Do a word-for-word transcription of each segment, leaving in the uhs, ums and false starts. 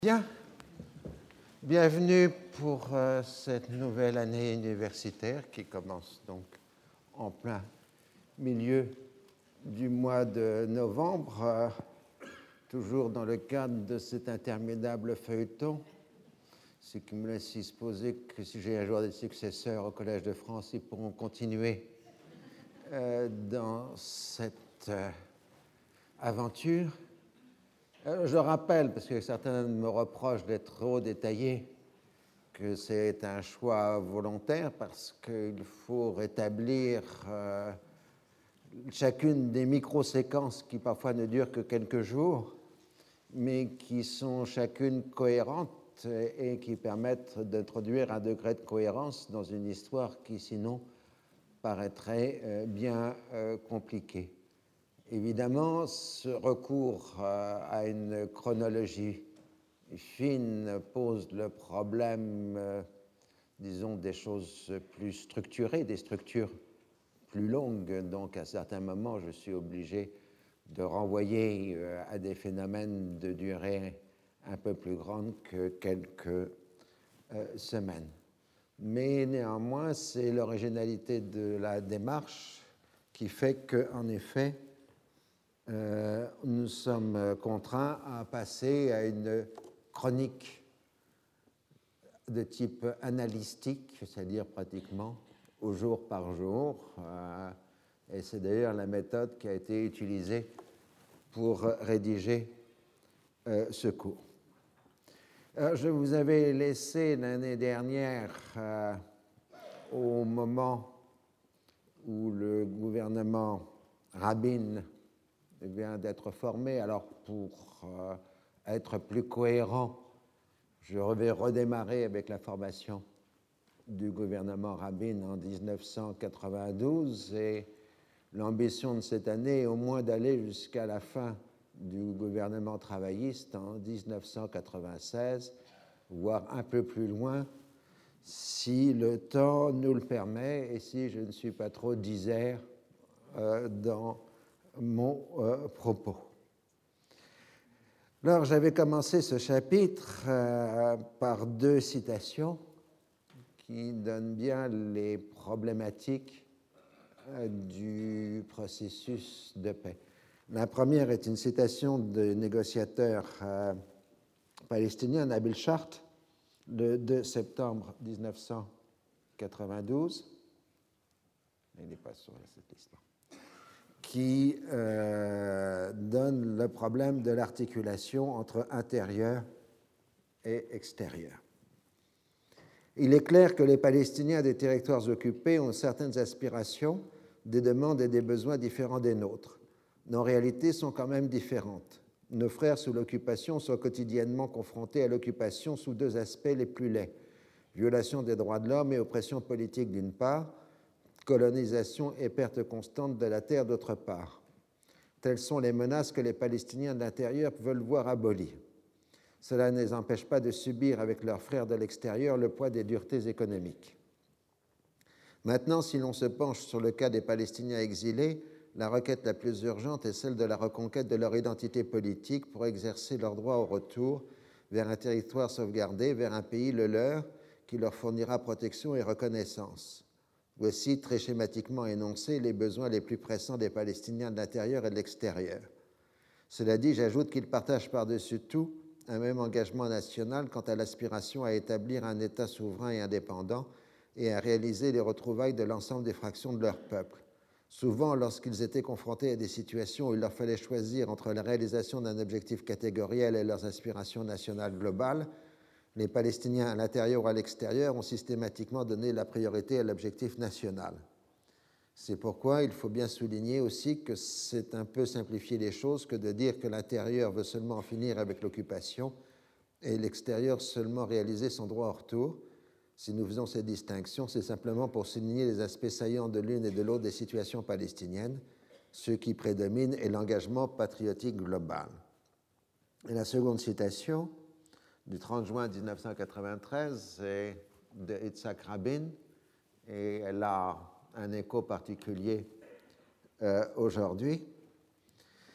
Bien, bienvenue pour euh, cette nouvelle année universitaire qui commence donc en plein milieu du mois de novembre, euh, toujours dans le cadre de cet interminable feuilleton, ce qui me laisse supposer que si j'ai un jour des successeurs au Collège de France, ils pourront continuer euh, dans cette euh, aventure. Euh, je rappelle, parce que certains me reprochent d'être trop détaillé, que c'est un choix volontaire parce qu'il faut rétablir euh, chacune des micro-séquences qui parfois ne durent que quelques jours, mais qui sont chacune cohérentes et qui permettent d'introduire un degré de cohérence dans une histoire qui sinon paraîtrait euh, bien euh, compliquée. Évidemment, ce recours euh, à une chronologie fine pose le problème, euh, disons, des choses plus structurées, des structures plus longues. Donc, à certains moments, je suis obligé de renvoyer euh, à des phénomènes de durée un peu plus grande que quelques euh, semaines. Mais néanmoins, c'est l'originalité de la démarche qui fait qu'en effet, euh, nous sommes contraints à passer à une chronique de type analytique, c'est-à-dire pratiquement au jour par jour. Euh, et c'est d'ailleurs la méthode qui a été utilisée pour rédiger euh, ce cours. Alors, je vous avais laissé l'année dernière, euh, au moment où le gouvernement Rabin vient d'être formé, alors pour euh, être plus cohérent, je vais redémarrer avec la formation du gouvernement Rabin en dix-neuf cent quatre-vingt-douze et l'ambition de cette année est au moins d'aller jusqu'à la fin du gouvernement travailliste en dix-neuf cent quatre-vingt-seize, voire un peu plus loin si le temps nous le permet et si je ne suis pas trop disert euh, dans mon euh, propos. Alors, j'avais commencé ce chapitre euh, par deux citations qui donnent bien les problématiques euh, du processus de paix. La première est une citation du négociateur euh, palestinien Nabil Chart, le deux septembre dix-neuf cent quatre-vingt-douze. Il n'est pas sur cette liste-là. Qui euh, donne le problème de l'articulation entre intérieur et extérieur. Il est clair que les Palestiniens des territoires occupés ont certaines aspirations, des demandes et des besoins différents des nôtres. Nos réalités sont quand même différentes. Nos frères sous l'occupation sont quotidiennement confrontés à l'occupation sous deux aspects les plus laids: violation des droits de l'homme et oppression politique d'une part, colonisation et perte constante de la terre d'autre part. Telles sont les menaces que les Palestiniens de l'intérieur veulent voir abolies. Cela ne les empêche pas de subir avec leurs frères de l'extérieur le poids des duretés économiques. Maintenant, si l'on se penche sur le cas des Palestiniens exilés, la requête la plus urgente est celle de la reconquête de leur identité politique pour exercer leur droit au retour vers un territoire sauvegardé, vers un pays, le leur, qui leur fournira protection et reconnaissance. Voici, très schématiquement énoncés, les besoins les plus pressants des Palestiniens de l'intérieur et de l'extérieur. Cela dit, j'ajoute qu'ils partagent par-dessus tout un même engagement national quant à l'aspiration à établir un État souverain et indépendant et à réaliser les retrouvailles de l'ensemble des fractions de leur peuple. Souvent, lorsqu'ils étaient confrontés à des situations où il leur fallait choisir entre la réalisation d'un objectif catégoriel et leurs aspirations nationales globales, les Palestiniens à l'intérieur ou à l'extérieur ont systématiquement donné la priorité à l'objectif national. C'est pourquoi il faut bien souligner aussi que c'est un peu simplifier les choses que de dire que l'intérieur veut seulement en finir avec l'occupation et l'extérieur seulement réaliser son droit au retour. Si nous faisons ces distinctions, c'est simplement pour souligner les aspects saillants de l'une et de l'autre des situations palestiniennes. Ce qui prédomine est l'engagement patriotique global. Et la seconde citation, du trente juin dix-neuf cent quatre-vingt-treize, c'est de Yitzhak Rabin, et elle a un écho particulier euh, aujourd'hui.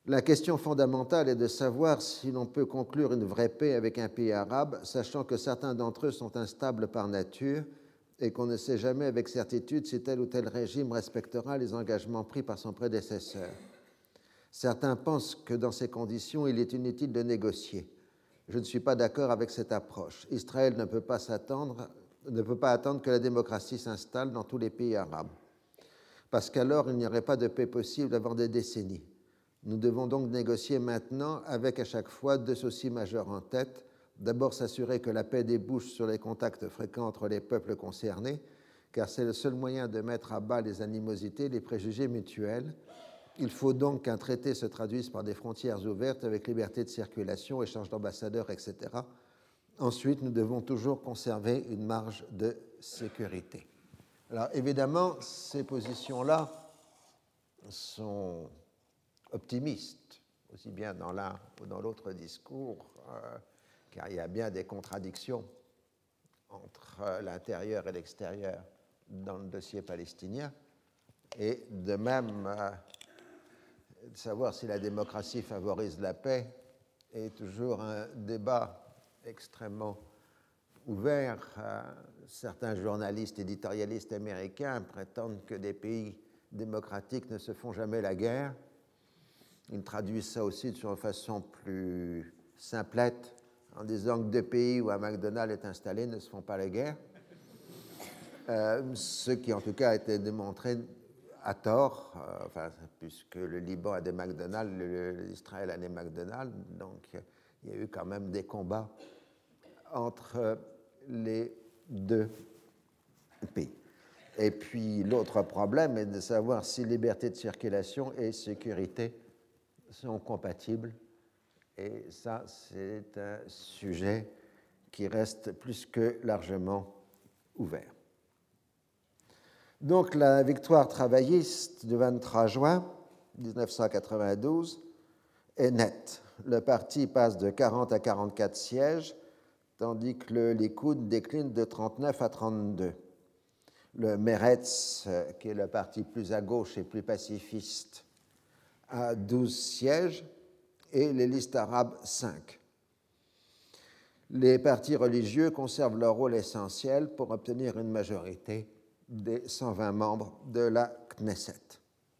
La question fondamentale est de savoir si l'on peut conclure une vraie paix avec un pays arabe, sachant que certains d'entre eux sont instables par nature et qu'on ne sait jamais avec certitude si tel ou tel régime respectera les engagements pris par son prédécesseur. Certains pensent que dans ces conditions, il est inutile de négocier. Je ne suis pas d'accord avec cette approche. Israël ne peut pas s'attendre, ne peut pas attendre que la démocratie s'installe dans tous les pays arabes, parce qu'alors il n'y aurait pas de paix possible avant des décennies. Nous devons donc négocier maintenant avec à chaque fois deux soucis majeurs en tête. D'abord, s'assurer que la paix débouche sur les contacts fréquents entre les peuples concernés, car c'est le seul moyen de mettre à bas les animosités, les préjugés mutuels. Il faut donc qu'un traité se traduise par des frontières ouvertes avec liberté de circulation, échange d'ambassadeurs, et cetera. Ensuite, nous devons toujours conserver une marge de sécurité. Alors, évidemment, ces positions-là sont optimiste, aussi bien dans l'un ou dans l'autre discours, euh, car il y a bien des contradictions entre euh, l'intérieur et l'extérieur dans le dossier palestinien, et de même, euh, de savoir si la démocratie favorise la paix est toujours un débat extrêmement ouvert. Euh, certains journalistes éditorialistes américains prétendent que des pays démocratiques ne se font jamais la guerre. Ils traduisent ça aussi de façon plus simplette, en disant que deux pays où un McDonald's est installé ne se font pas la guerre. Euh, ce qui, en tout cas, a été démontré à tort, euh, enfin, puisque le Liban a des McDonald's, l'Israël a des McDonald's, donc il y a eu quand même des combats entre les deux pays. Et puis, l'autre problème est de savoir si liberté de circulation et sécurité sont compatibles, et ça, c'est un sujet qui reste plus que largement ouvert. Donc, la victoire travailliste du vingt-trois juin mille neuf cent quatre-vingt-douze est nette. Le parti passe de quarante à quarante-quatre sièges, tandis que le Likoud décline de trente-neuf à trente-deux. Le Meretz, qui est le parti plus à gauche et plus pacifiste, à douze sièges, et les listes arabes, cinq. Les partis religieux conservent leur rôle essentiel pour obtenir une majorité des cent vingt membres de la Knesset.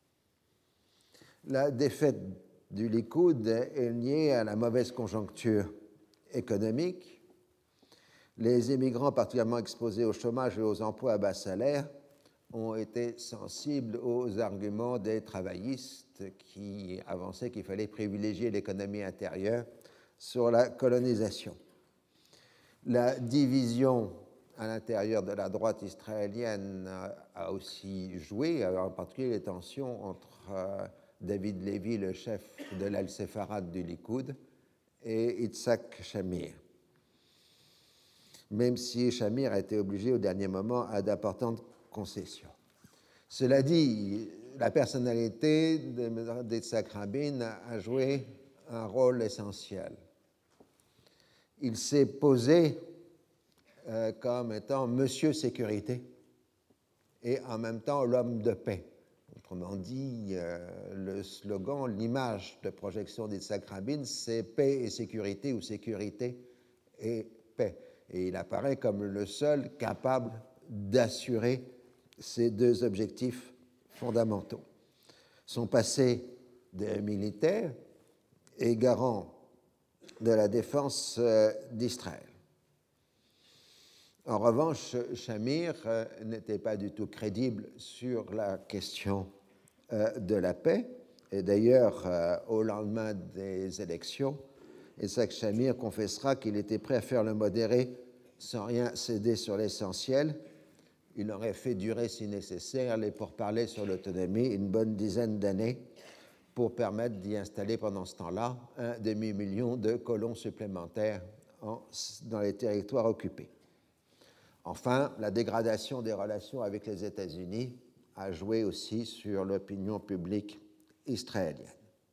La défaite du Likoud est liée à la mauvaise conjoncture économique. Les immigrants particulièrement exposés au chômage et aux emplois à bas salaire ont été sensibles aux arguments des travaillistes qui avançaient qu'il fallait privilégier l'économie intérieure sur la colonisation. La division à l'intérieur de la droite israélienne a aussi joué, en particulier les tensions entre David Levy, le chef de l'Al-Sefarad du Likoud, et Yitzhak Shamir, même si Shamir a été obligé au dernier moment à d'importantes concessions. Cela dit, la personnalité d'Yitzhak Rabin a joué un rôle essentiel. Il s'est posé euh, comme étant Monsieur Sécurité et en même temps l'homme de paix. Autrement dit, euh, le slogan, l'image de projection d'Yitzhak Rabin, c'est paix et sécurité ou sécurité et paix. Et il apparaît comme le seul capable d'assurer ces deux objectifs fondamentaux. Son passé de militaire est garant de la défense d'Israël. En revanche, Shamir n'était pas du tout crédible sur la question de la paix. Et d'ailleurs, au lendemain des élections, Yitzhak Shamir confessera qu'il était prêt à faire le modéré sans rien céder sur l'essentiel. Il aurait fait durer, si nécessaire, les pourparlers sur l'autonomie une bonne dizaine d'années pour permettre d'y installer pendant ce temps-là un demi-million de colons supplémentaires en, dans les territoires occupés. Enfin, la dégradation des relations avec les États-Unis a joué aussi sur l'opinion publique israélienne.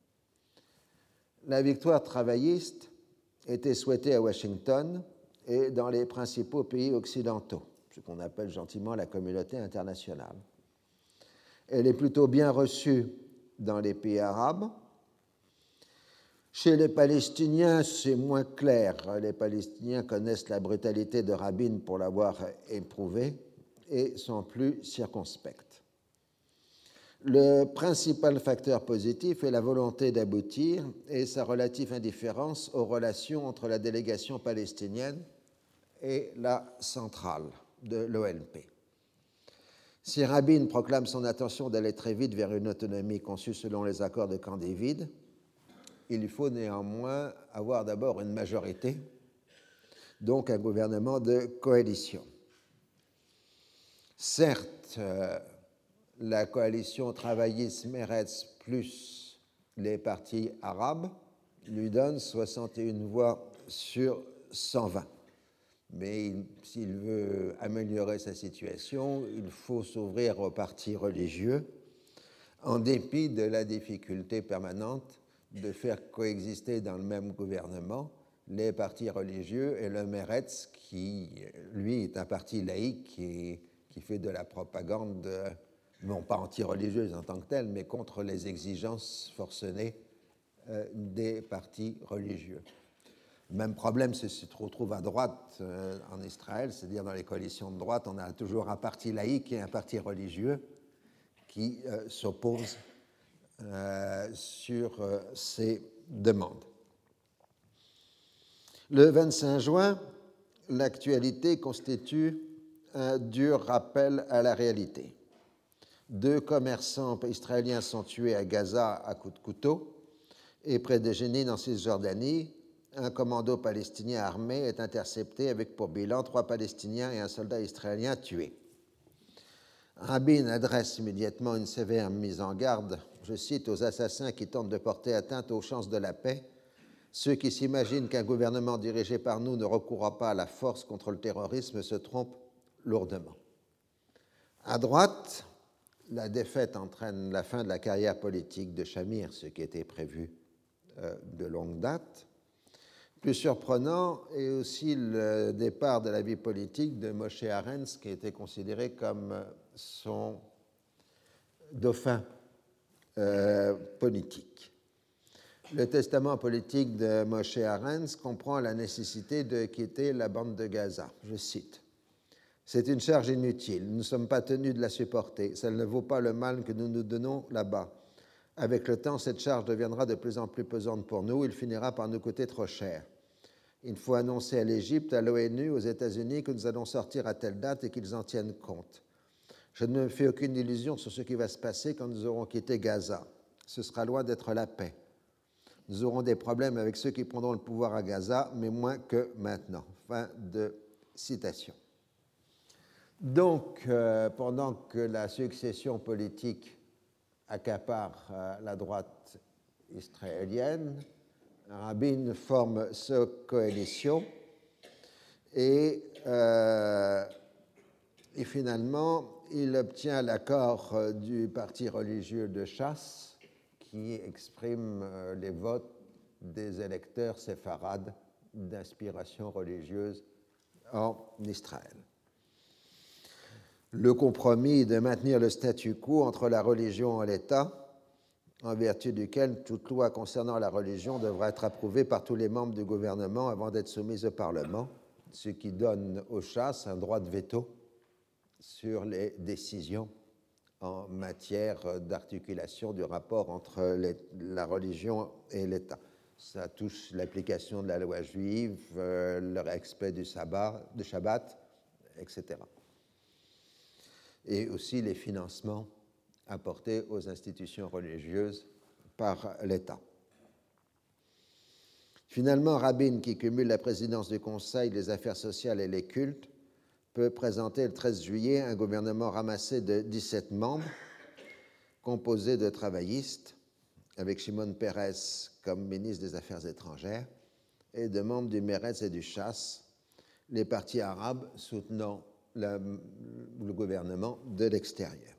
La victoire travailliste était souhaitée à Washington et dans les principaux pays occidentaux, ce qu'on appelle gentiment la communauté internationale. Elle est plutôt bien reçue dans les pays arabes. Chez les Palestiniens, c'est moins clair. Les Palestiniens connaissent la brutalité de Rabin pour l'avoir éprouvée et sont plus circonspects. Le principal facteur positif est la volonté d'aboutir et sa relative indifférence aux relations entre la délégation palestinienne et la centrale de l'O L P. Si Rabin proclame son intention d'aller très vite vers une autonomie conçue selon les accords de Camp David, il faut néanmoins avoir d'abord une majorité, donc un gouvernement de coalition. Certes, euh, la coalition travailliste-Meretz plus les partis arabes lui donne soixante et une voix sur cent vingt. Mais s'il veut améliorer sa situation, il faut s'ouvrir aux partis religieux, en dépit de la difficulté permanente de faire coexister dans le même gouvernement les partis religieux et le Meretz, qui, lui, est un parti laïque qui, qui fait de la propagande, non pas anti-religieuse en tant que telle, mais contre les exigences forcenées euh, des partis religieux. Le même problème se, se retrouve à droite euh, en Israël, c'est-à-dire dans les coalitions de droite, on a toujours un parti laïque et un parti religieux qui euh, s'opposent euh, sur euh, ces demandes. Le vingt-cinq juin, l'actualité constitue un dur rappel à la réalité. Deux commerçants israéliens sont tués à Gaza à coups de couteau et près de Jénine en Cisjordanie, un commando palestinien armé est intercepté avec pour bilan trois Palestiniens et un soldat israélien tués. Rabin adresse immédiatement une sévère mise en garde, je cite, aux assassins qui tentent de porter atteinte aux chances de la paix, ceux qui s'imaginent qu'un gouvernement dirigé par nous ne recourra pas à la force contre le terrorisme se trompent lourdement. À droite, la défaite entraîne la fin de la carrière politique de Shamir, ce qui était prévu euh, de longue date. Plus surprenant est aussi le départ de la vie politique de Moshe Arens, qui était considéré comme son dauphin euh, politique. Le testament politique de Moshe Arens comprend la nécessité de quitter la bande de Gaza. Je cite. « C'est une charge inutile. Nous ne sommes pas tenus de la supporter. Ça ne vaut pas le mal que nous nous donnons là-bas. Avec le temps, cette charge deviendra de plus en plus pesante pour nous. Il finira par nous coûter trop cher. Il faut annoncer à l'Égypte, à l'ONU, aux États-Unis que nous allons sortir à telle date et qu'ils en tiennent compte. Je ne me fais aucune illusion sur ce qui va se passer quand nous aurons quitté Gaza. Ce sera loin d'être la paix. Nous aurons des problèmes avec ceux qui prendront le pouvoir à Gaza, mais moins que maintenant. » Fin de citation. Donc, euh, pendant que la succession politique accapare euh, la droite israélienne, Rabin forme cette coalition et, euh, et finalement, il obtient l'accord euh, du parti religieux de Chasse qui exprime euh, les votes des électeurs séfarades d'inspiration religieuse en Israël. Le compromis de maintenir le statu quo entre la religion et l'État, en vertu duquel toute loi concernant la religion devra être approuvée par tous les membres du gouvernement avant d'être soumise au Parlement, ce qui donne aux chasses un droit de veto sur les décisions en matière d'articulation du rapport entre les, la religion et l'État. Ça touche l'application de la loi juive, euh, le respect du sabbat, du Shabbat, et cetera. Et aussi les financements apportés aux institutions religieuses par l'État. Finalement, Rabin, qui cumule la présidence du Conseil, les affaires sociales et les cultes, peut présenter le treize juillet un gouvernement ramassé de dix-sept membres, composé de travaillistes, avec Shimon Peres comme ministre des Affaires étrangères, et de membres du Meretz et du Chasse, les partis arabes soutenant la, le gouvernement de l'extérieur.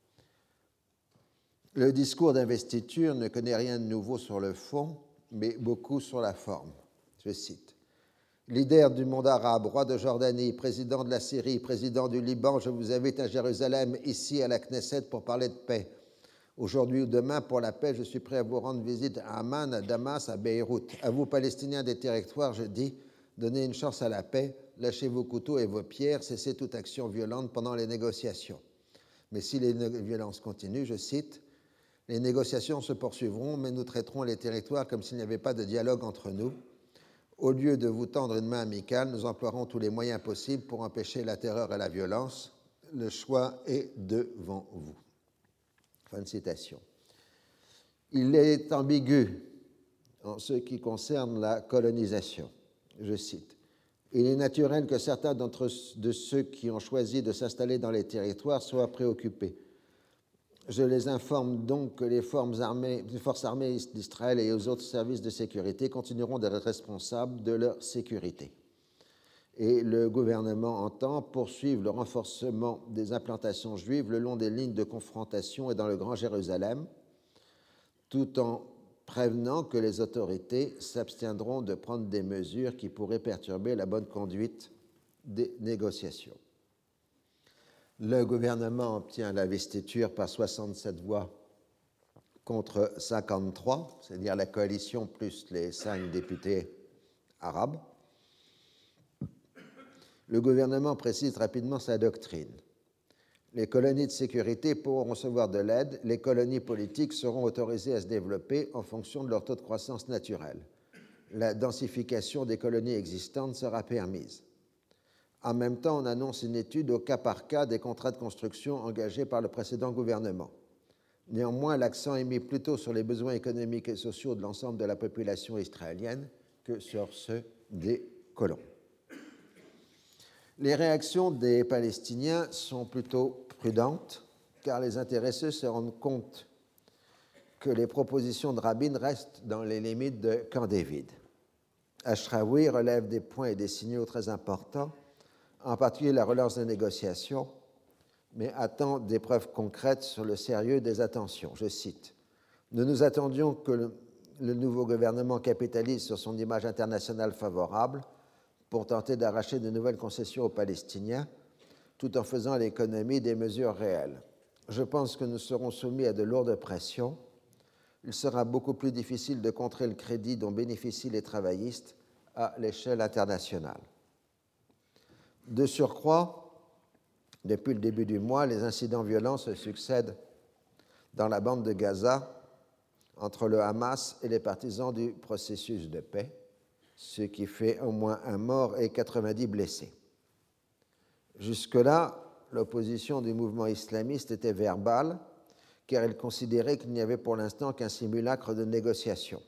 Le discours d'investiture ne connaît rien de nouveau sur le fond, mais beaucoup sur la forme. Je cite. « Leader du monde arabe, roi de Jordanie, président de la Syrie, président du Liban, je vous invite à Jérusalem, ici à la Knesset, pour parler de paix. Aujourd'hui ou demain, pour la paix, je suis prêt à vous rendre visite à Amman, à Damas, à Beyrouth. À vous, Palestiniens des territoires, je dis, donnez une chance à la paix, lâchez vos couteaux et vos pierres, cessez toute action violente pendant les négociations. Mais si les violences continuent, je cite, « Les négociations se poursuivront, mais nous traiterons les territoires comme s'il n'y avait pas de dialogue entre nous. Au lieu de vous tendre une main amicale, nous emploierons tous les moyens possibles pour empêcher la terreur et la violence. Le choix est devant vous. » Fin de citation. Il est ambigu en ce qui concerne la colonisation. Je cite. « Il est naturel que certains d'entre de ceux qui ont choisi de s'installer dans les territoires soient préoccupés. Je les informe donc que les forces armées, les forces armées d'Israël et aux autres services de sécurité continueront d'être responsables de leur sécurité. Et le gouvernement entend poursuivre le renforcement des implantations juives le long des lignes de confrontation et dans le Grand Jérusalem, tout en prévenant que les autorités s'abstiendront de prendre des mesures qui pourraient perturber la bonne conduite des négociations. » Le gouvernement obtient l'investiture par soixante-sept voix contre cinquante-trois, c'est-à-dire la coalition plus les cinq députés arabes. Le gouvernement précise rapidement sa doctrine. Les colonies de sécurité pourront recevoir de l'aide, les colonies politiques seront autorisées à se développer en fonction de leur taux de croissance naturel. La densification des colonies existantes sera permise. En même temps, on annonce une étude au cas par cas des contrats de construction engagés par le précédent gouvernement. Néanmoins, l'accent est mis plutôt sur les besoins économiques et sociaux de l'ensemble de la population israélienne que sur ceux des colons. Les réactions des Palestiniens sont plutôt prudentes, car les intéressés se rendent compte que les propositions de Rabin restent dans les limites de Camp David. Ashraoui relève des points et des signaux très importants, en particulier la relance des négociations, mais attend des preuves concrètes sur le sérieux des intentions. Je cite, « Nous nous attendions que le, le nouveau gouvernement capitalise sur son image internationale favorable pour tenter d'arracher de nouvelles concessions aux Palestiniens, tout en faisant l'économie des mesures réelles. Je pense que nous serons soumis à de lourdes pressions. Il sera beaucoup plus difficile de contrer le crédit dont bénéficient les travaillistes à l'échelle internationale. » De surcroît, depuis le début du mois, les incidents violents se succèdent dans la bande de Gaza entre le Hamas et les partisans du processus de paix, ce qui fait au moins un mort et quatre-vingt-dix blessés. Jusque-là, l'opposition du mouvement islamiste était verbale, car elle considérait qu'il n'y avait pour l'instant qu'un simulacre de négociation.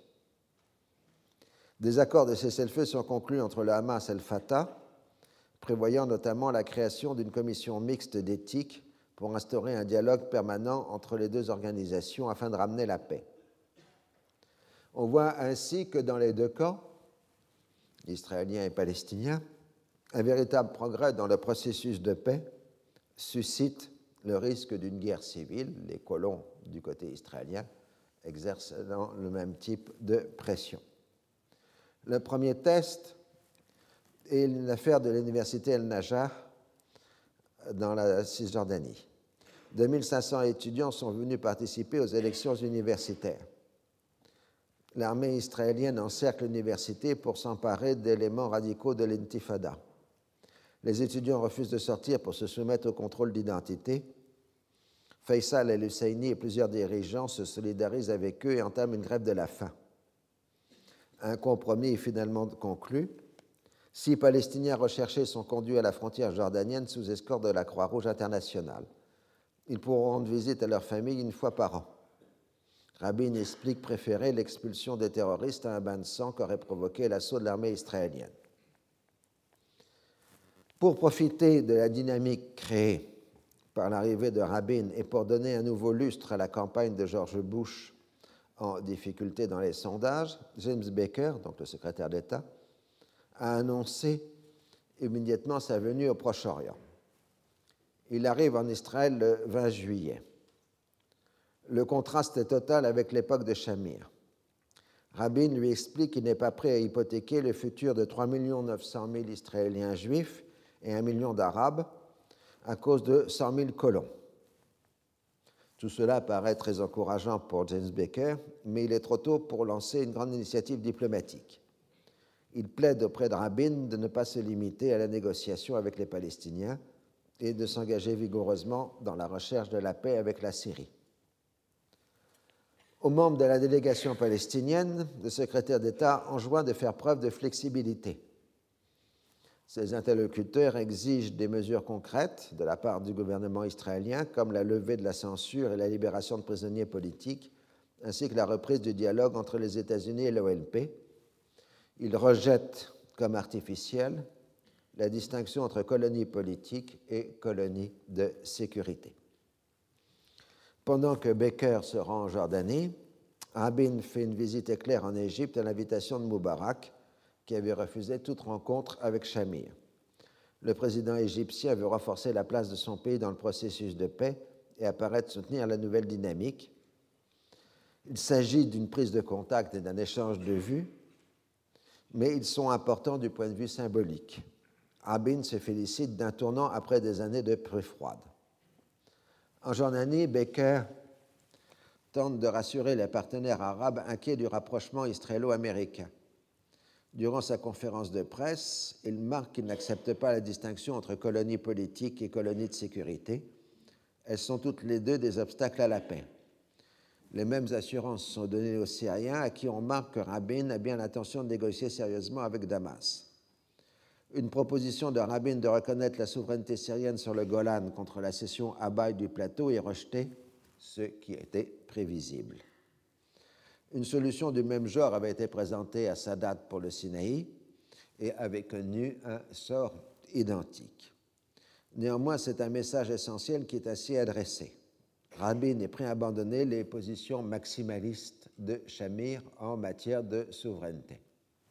Des accords de cessez-le-feu sont conclus entre le Hamas et le Fatah, prévoyant notamment la création d'une commission mixte d'éthique pour instaurer un dialogue permanent entre les deux organisations afin de ramener la paix. On voit ainsi que dans les deux camps, israéliens et palestiniens, un véritable progrès dans le processus de paix suscite le risque d'une guerre civile, les colons du côté israélien exerçant le même type de pression. Le premier test est l'affaire de l'université El-Najjar dans la Cisjordanie. deux mille cinq cents étudiants sont venus participer aux élections universitaires. L'armée israélienne encercle l'université pour s'emparer d'éléments radicaux de l'intifada. Les étudiants refusent de sortir pour se soumettre au contrôle d'identité. Faisal el-Husseini et plusieurs dirigeants se solidarisent avec eux et entament une grève de la faim. Un compromis est finalement conclu. Six Palestiniens recherchés sont conduits à la frontière jordanienne sous escorte de la Croix-Rouge internationale. Ils pourront rendre visite à leur famille une fois par an. Rabin explique préférer l'expulsion des terroristes à un bain de sang qu'aurait provoqué l'assaut de l'armée israélienne. Pour profiter de la dynamique créée par l'arrivée de Rabin et pour donner un nouveau lustre à la campagne de George Bush en difficulté dans les sondages, James Baker, donc le secrétaire d'État, a annoncé immédiatement sa venue au Proche-Orient. Il arrive en Israël le vingt juillet. Le contraste est total avec l'époque de Shamir. Rabin lui explique qu'il n'est pas prêt à hypothéquer le futur de trois millions neuf cent mille Israéliens juifs et un million d'Arabes à cause de cent mille colons. Tout cela paraît très encourageant pour James Baker, mais il est trop tôt pour lancer une grande initiative diplomatique. Il plaide auprès de Rabin de ne pas se limiter à la négociation avec les Palestiniens et de s'engager vigoureusement dans la recherche de la paix avec la Syrie. Aux membres de la délégation palestinienne, le secrétaire d'État enjoint de faire preuve de flexibilité. Ses interlocuteurs exigent des mesures concrètes de la part du gouvernement israélien, comme la levée de la censure et la libération de prisonniers politiques, ainsi que la reprise du dialogue entre les États-Unis et l'O L P. Il rejette comme artificielle la distinction entre colonies politiques et colonies de sécurité. Pendant que Baker se rend en Jordanie, Rabin fait une visite éclair en Égypte à l'invitation de Moubarak, qui avait refusé toute rencontre avec Shamir. Le président égyptien veut renforcer la place de son pays dans le processus de paix et apparaît de soutenir la nouvelle dynamique. Il s'agit d'une prise de contact et d'un échange de vues, mais ils sont importants du point de vue symbolique. Rabin se félicite d'un tournant après des années de paix froide. En Jordanie, Baker tente de rassurer les partenaires arabes inquiets du rapprochement israélo-américain. Durant sa conférence de presse, il marque qu'il n'accepte pas la distinction entre colonies politiques et colonies de sécurité. Elles sont toutes les deux des obstacles à la paix. Les mêmes assurances sont données aux Syriens, à qui on marque que Rabin a bien l'intention de négocier sérieusement avec Damas. Une proposition de Rabin de reconnaître la souveraineté syrienne sur le Golan contre la cession abaye du plateau est rejetée, ce qui était prévisible. Une solution du même genre avait été présentée à Sadat pour le Sinaï et avait connu un sort identique. Néanmoins, c'est un message essentiel qui est ainsi adressé. Rabin est prêt à abandonner les positions maximalistes de Shamir en matière de souveraineté.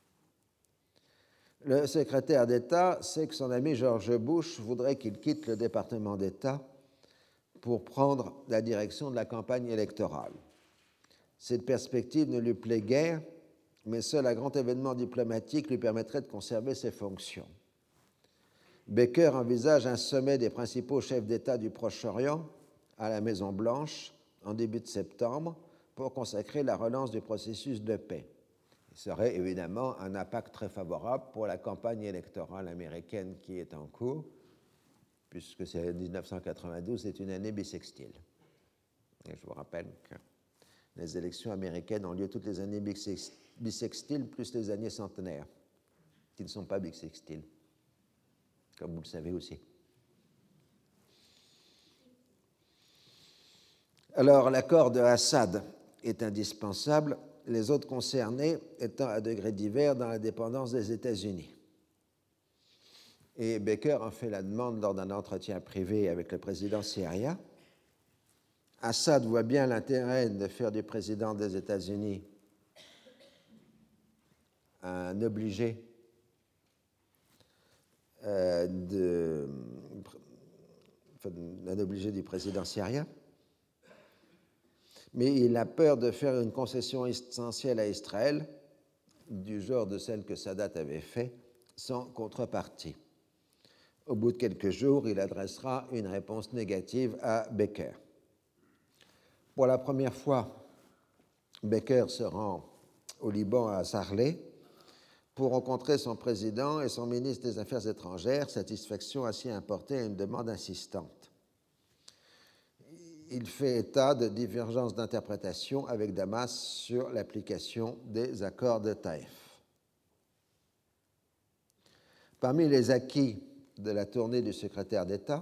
Le secrétaire d'État sait que son ami George Bush voudrait qu'il quitte le département d'État pour prendre la direction de la campagne électorale. Cette perspective ne lui plaît guère, mais seul un grand événement diplomatique lui permettrait de conserver ses fonctions. Baker envisage un sommet des principaux chefs d'État du Proche-Orient à la Maison-Blanche en début de septembre pour consacrer la relance du processus de paix. Il serait évidemment un impact très favorable pour la campagne électorale américaine qui est en cours, puisque c'est dix-neuf cent quatre-vingt-douze, c'est une année bissextile. Et je vous rappelle que les élections américaines ont lieu toutes les années bissextiles, plus les années centenaires, qui ne sont pas bissextiles, comme vous le savez aussi. Alors, l'accord de Assad est indispensable, les autres concernés étant à degrés divers dans la dépendance des États-Unis. Et Baker en fait la demande lors d'un entretien privé avec le président syrien. Assad voit bien l'intérêt de faire du président des États-Unis un obligé euh, de, enfin, un obligé du président syrien, mais il a peur de faire une concession essentielle à Israël, du genre de celle que Sadat avait fait, sans contrepartie. Au bout de quelques jours, il adressera une réponse négative à Baker. Pour la première fois, Baker se rend au Liban à Sarlé pour rencontrer son président et son ministre des Affaires étrangères, satisfaction ainsi importée à une demande insistante. Il fait état de divergences d'interprétation avec Damas sur l'application des accords de Taïf. Parmi les acquis de la tournée du secrétaire d'État,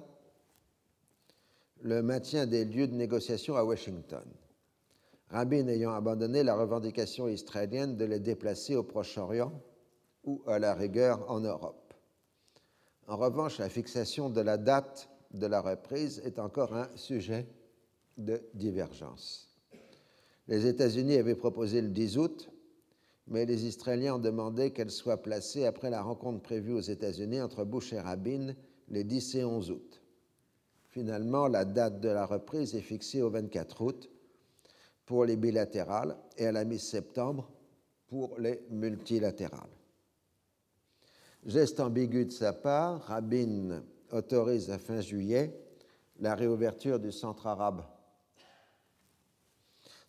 le maintien des lieux de négociation à Washington, Rabin ayant abandonné la revendication israélienne de les déplacer au Proche-Orient ou à la rigueur en Europe. En revanche, la fixation de la date de la reprise est encore un sujet de divergence. Les États-Unis avaient proposé le dix août, mais les Israéliens ont demandé qu'elle soit placée après la rencontre prévue aux États-Unis entre Bush et Rabin les dix et onze août. Finalement, la date de la reprise est fixée au vingt-quatre août pour les bilatérales et à la mi-septembre pour les multilatérales. Geste ambigu de sa part, Rabin autorise à fin juillet la réouverture du centre arabe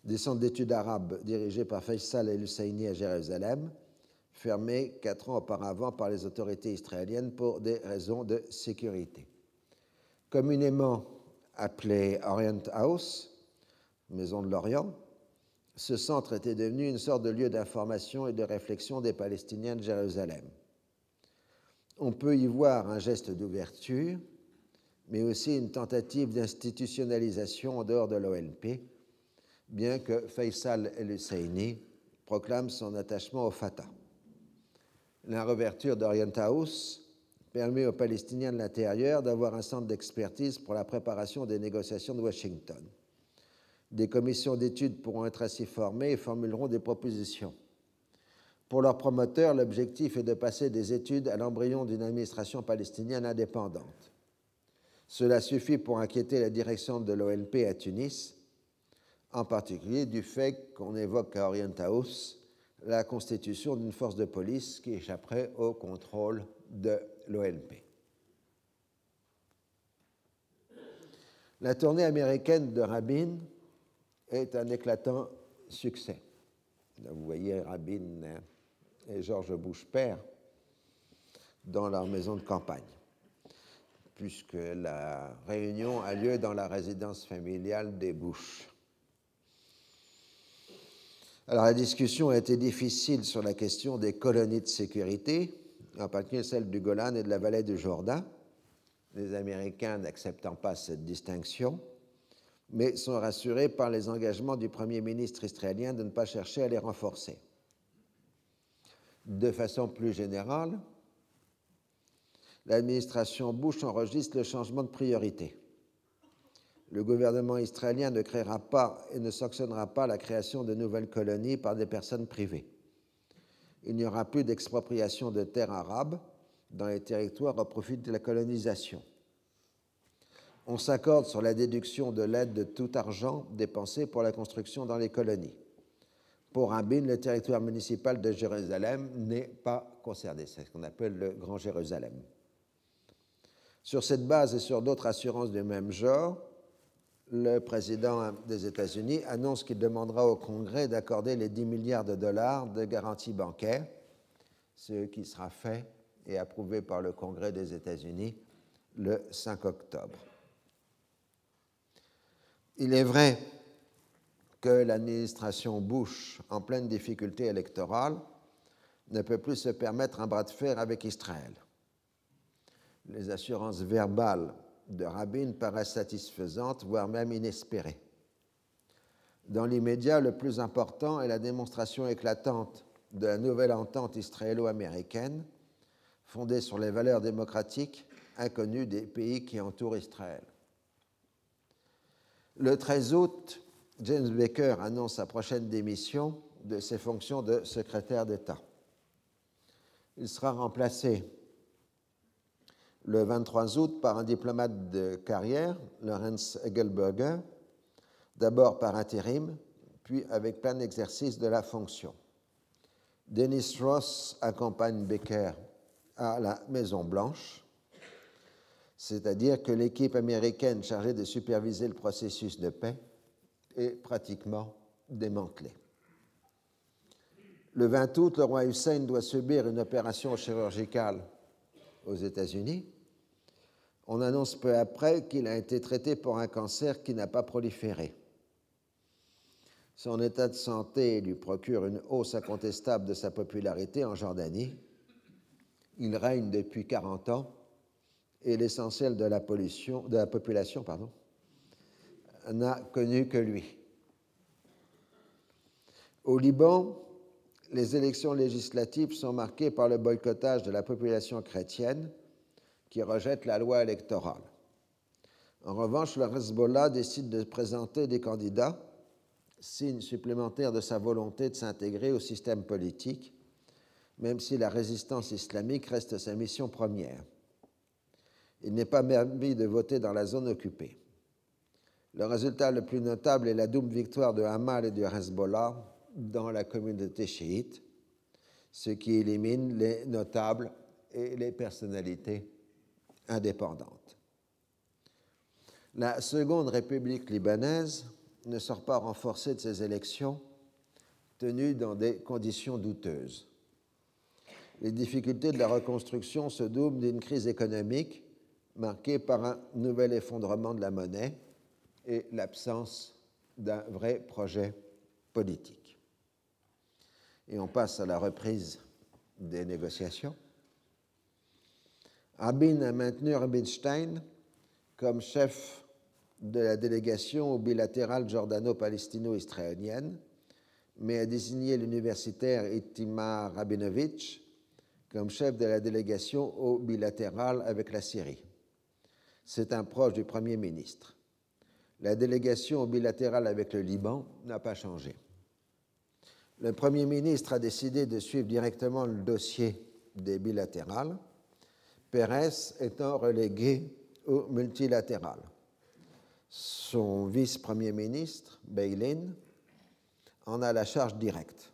des centres d'études arabes dirigés par Faisal el-Husseini à Jérusalem, fermés quatre ans auparavant par les autorités israéliennes pour des raisons de sécurité. Communément appelé Orient House, Maison de l'Orient, ce centre était devenu une sorte de lieu d'information et de réflexion des Palestiniens de Jérusalem. On peut y voir un geste d'ouverture, mais aussi une tentative d'institutionnalisation en dehors de l'O L P, bien que Faisal el-Husseini proclame son attachement au Fatah. La réouverture d'Orient House permet aux Palestiniens de l'intérieur d'avoir un centre d'expertise pour la préparation des négociations de Washington. Des commissions d'études pourront être ainsi formées et formuleront des propositions. Pour leurs promoteurs, l'objectif est de passer des études à l'embryon d'une administration palestinienne indépendante. Cela suffit pour inquiéter la direction de l'O L P à Tunis, en particulier du fait qu'on évoque à Orient House la constitution d'une force de police qui échapperait au contrôle de l'O L P. La tournée américaine de Rabin est un éclatant succès. Là, vous voyez Rabin et George Bush père dans leur maison de campagne, puisque la réunion a lieu dans la résidence familiale des Bush. Alors, la discussion a été difficile sur la question des colonies de sécurité, en particulier celle du Golan et de la vallée du Jourdain, les Américains n'acceptant pas cette distinction, mais sont rassurés par les engagements du Premier ministre israélien de ne pas chercher à les renforcer. De façon plus générale, l'administration Bush enregistre le changement de priorité. Le gouvernement israélien ne créera pas et ne sanctionnera pas la création de nouvelles colonies par des personnes privées. Il n'y aura plus d'expropriation de terres arabes dans les territoires au profit de la colonisation. On s'accorde sur la déduction de l'aide de tout argent dépensé pour la construction dans les colonies. Pour Rabin, le territoire municipal de Jérusalem n'est pas concerné. C'est ce qu'on appelle le Grand Jérusalem. Sur cette base et sur d'autres assurances du même genre, le président des États-Unis annonce qu'il demandera au Congrès d'accorder les dix milliards de dollars de garantie bancaire, ce qui sera fait et approuvé par le Congrès des États-Unis le cinq octobre. Il est vrai que l'administration Bush, en pleine difficulté électorale, ne peut plus se permettre un bras de fer avec Israël. Les assurances verbales de Rabin paraissent satisfaisantes, voire même inespérées. Dans l'immédiat, le plus important est la démonstration éclatante de la nouvelle entente israélo-américaine, fondée sur les valeurs démocratiques inconnues des pays qui entourent Israël. Le treize août, James Baker annonce sa prochaine démission de ses fonctions de secrétaire d'État. Il sera remplacé le vingt-trois août par un diplomate de carrière, Lawrence Egelberger, d'abord par intérim, puis avec plein exercice de la fonction. Dennis Ross accompagne Baker à la Maison-Blanche, c'est-à-dire que l'équipe américaine chargée de superviser le processus de paix est pratiquement démantelée. Le vingt août, le roi Hussein doit subir une opération chirurgicale aux États-Unis. On annonce peu après qu'il a été traité pour un cancer qui n'a pas proliféré. Son état de santé lui procure une hausse incontestable de sa popularité en Jordanie. Il règne depuis quarante ans et l'essentiel de la, pollution, de la population pardon, n'a connu que lui. Au Liban, les élections législatives sont marquées par le boycottage de la population chrétienne qui rejette la loi électorale. En revanche, le Hezbollah décide de présenter des candidats, signe supplémentaire de sa volonté de s'intégrer au système politique, même si la résistance islamique reste sa mission première. Il n'est pas permis de voter dans la zone occupée. Le résultat le plus notable est la double victoire de Hamas et du Hezbollah dans la communauté chiite, ce qui élimine les notables et les personnalités indépendantes. La Seconde République libanaise ne sort pas renforcé de ces élections tenues dans des conditions douteuses. Les difficultés de la reconstruction se doublent d'une crise économique marquée par un nouvel effondrement de la monnaie et l'absence d'un vrai projet politique. Et on passe à la reprise des négociations. Rabin a maintenu Rubinstein comme chef de la délégation bilatérale jordano-palestino-israélienne, mais a désigné l'universitaire Itamar Rabinovitch comme chef de la délégation au bilatéral avec la Syrie. C'est un proche du Premier ministre. La délégation au bilatéral avec le Liban n'a pas changé. Le Premier ministre a décidé de suivre directement le dossier des bilatérales, Peres étant relégué au multilatéral. Son vice-premier ministre, Beilin, en a la charge directe.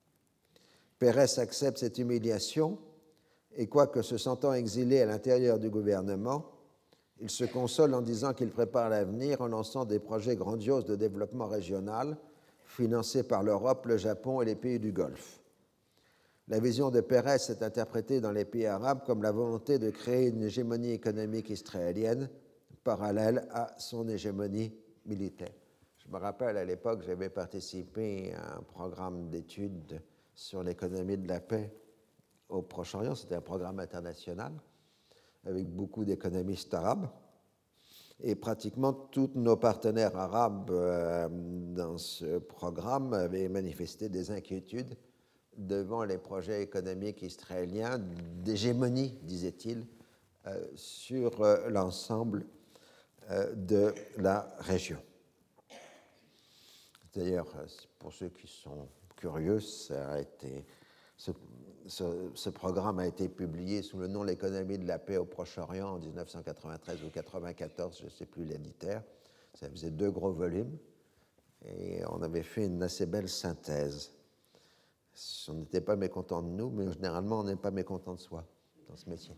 Peres accepte cette humiliation et, quoique se sentant exilé à l'intérieur du gouvernement, il se console en disant qu'il prépare l'avenir en lançant des projets grandioses de développement régional financés par l'Europe, le Japon et les pays du Golfe. La vision de Peres est interprétée dans les pays arabes comme la volonté de créer une hégémonie économique israélienne parallèle à son hégémonie militaire. Je me rappelle, à l'époque, j'avais participé à un programme d'études sur l'économie de la paix au Proche-Orient. C'était un programme international avec beaucoup d'économistes arabes. Et pratiquement tous nos partenaires arabes euh, dans ce programme avaient manifesté des inquiétudes devant les projets économiques israéliens d'hégémonie, disait-il, euh, sur euh, l'ensemble euh, de la région. D'ailleurs, pour ceux qui sont curieux, ça a été, ce, ce, ce programme a été publié sous le nom L'économie de la paix au Proche-Orient en dix-neuf cent quatre-vingt-treize ou quatre-vingt-quatorze, je ne sais plus l'éditeur. Ça faisait deux gros volumes et on avait fait une assez belle synthèse. On n'était pas mécontent de nous, mais généralement, on n'est pas mécontent de soi dans ce métier.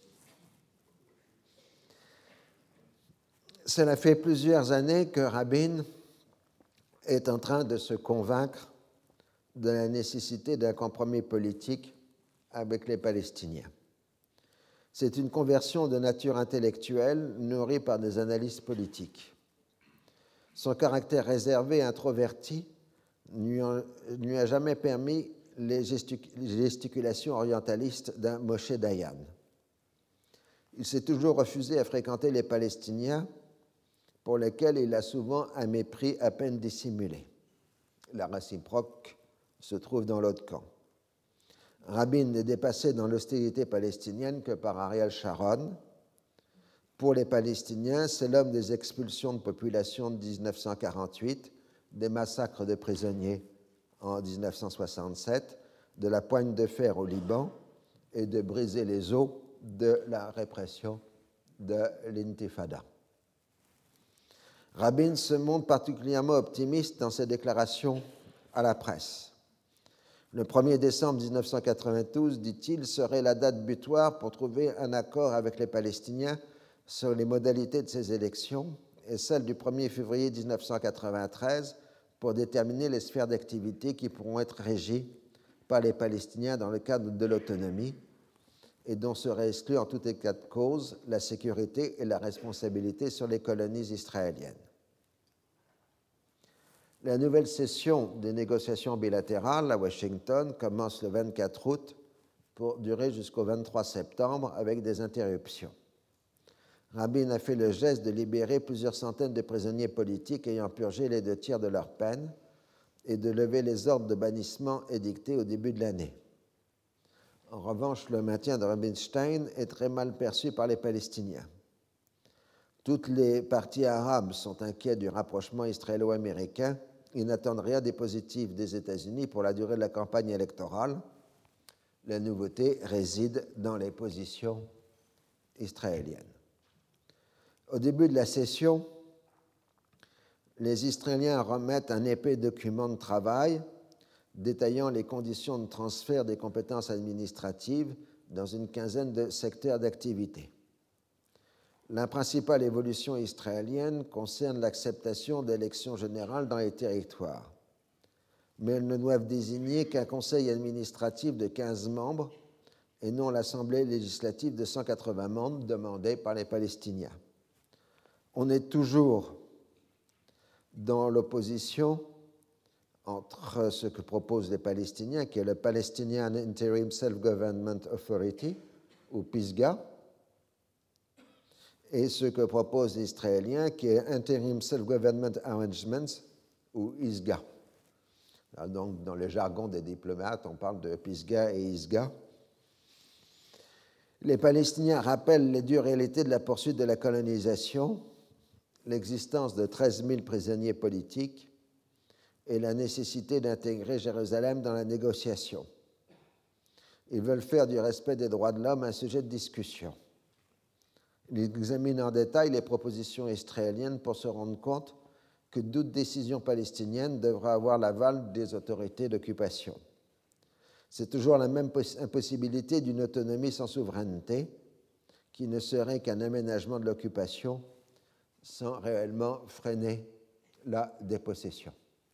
Cela fait plusieurs années que Rabin est en train de se convaincre de la nécessité d'un compromis politique avec les Palestiniens. C'est une conversion de nature intellectuelle nourrie par des analyses politiques. Son caractère réservé et introverti ne lui a jamais permis les gesticulations orientalistes d'un Moshe Dayan. Il s'est toujours refusé à fréquenter les Palestiniens, pour lesquels il a souvent un mépris à peine dissimulé. La réciproque se trouve dans l'autre camp. Rabin n'est dépassé dans l'hostilité palestinienne que par Ariel Sharon. Pour les Palestiniens, c'est l'homme des expulsions de population de dix-neuf cent quarante-huit, des massacres de prisonniers en dix-neuf cent soixante-sept, de la poigne de fer au Liban et de briser les os de la répression de l'intifada. Rabin se montre particulièrement optimiste dans ses déclarations à la presse. Le premier décembre dix-neuf cent quatre-vingt-douze, dit-il, serait la date butoir pour trouver un accord avec les Palestiniens sur les modalités de ces élections et celle du premier février dix-neuf cent quatre-vingt-treize pour déterminer les sphères d'activité qui pourront être régies par les Palestiniens dans le cadre de l'autonomie et dont seraient exclus en tout état de cause la sécurité et la responsabilité sur les colonies israéliennes. La nouvelle session des négociations bilatérales à Washington commence le vingt-quatre août pour durer jusqu'au vingt-trois septembre avec des interruptions. Rabin a fait le geste de libérer plusieurs centaines de prisonniers politiques ayant purgé les deux tiers de leur peine et de lever les ordres de bannissement édictés au début de l'année. En revanche, le maintien de Rubinstein est très mal perçu par les Palestiniens. Toutes les parties arabes sont inquiètes du rapprochement israélo-américain et n'attendent rien des positifs des États-Unis pour la durée de la campagne électorale. La nouveauté réside dans les positions israéliennes. Au début de la session, les Israéliens remettent un épais document de travail détaillant les conditions de transfert des compétences administratives dans une quinzaine de secteurs d'activité. La principale évolution israélienne concerne l'acceptation d'élections générales dans les territoires, mais elles ne doivent désigner qu'un conseil administratif de quinze membres et non l'Assemblée législative de cent quatre-vingts membres demandée par les Palestiniens. On est toujours dans l'opposition entre ce que proposent les Palestiniens, qui est le Palestinian Interim Self-Government Authority, ou PISGA, et ce que proposent les Israéliens, qui est Interim Self-Government Arrangements, ou ISGA. Alors donc, dans le jargon des diplomates, on parle de PISGA et ISGA. Les Palestiniens rappellent les dures réalités de la poursuite de la colonisation, l'existence de treize mille prisonniers politiques et la nécessité d'intégrer Jérusalem dans la négociation. Ils veulent faire du respect des droits de l'homme un sujet de discussion. Ils examinent en détail les propositions israéliennes pour se rendre compte que toute décision palestinienne devra avoir l'aval des autorités d'occupation. C'est toujours la même impossibilité d'une autonomie sans souveraineté, qui ne serait qu'un aménagement de l'occupation sans réellement freiner la dépossession.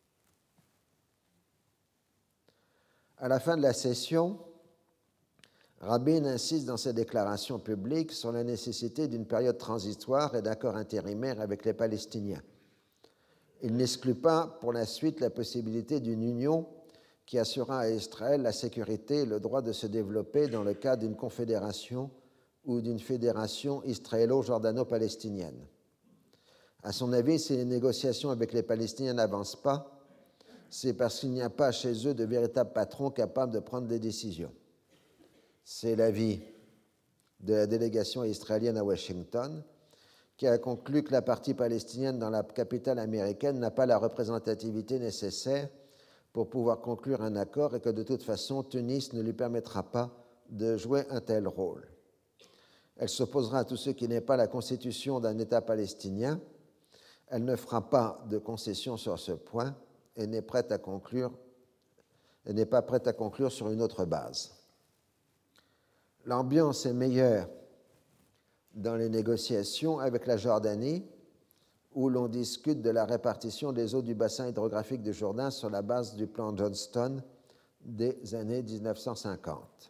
À la fin de la session, Rabin insiste dans ses déclarations publiques sur la nécessité d'une période transitoire et d'accord intérimaire avec les Palestiniens. Il n'exclut pas pour la suite la possibilité d'une union qui assurera à Israël la sécurité et le droit de se développer dans le cadre d'une confédération ou d'une fédération israélo-jordano-palestinienne. À son avis, si les négociations avec les Palestiniens n'avancent pas, c'est parce qu'il n'y a pas chez eux de véritables patrons capables de prendre des décisions. C'est l'avis de la délégation israélienne à Washington, qui a conclu que la partie palestinienne dans la capitale américaine n'a pas la représentativité nécessaire pour pouvoir conclure un accord et que de toute façon, Tunis ne lui permettra pas de jouer un tel rôle. Elle s'opposera à tout ce qui n'est pas la constitution d'un État palestinien. Elle ne fera pas de concession sur ce point et n'est prête à conclure, et n'est pas prête à conclure sur une autre base. L'ambiance est meilleure dans les négociations avec la Jordanie, où l'on discute de la répartition des eaux du bassin hydrographique du Jourdain sur la base du plan Johnston des années mille neuf cent cinquante.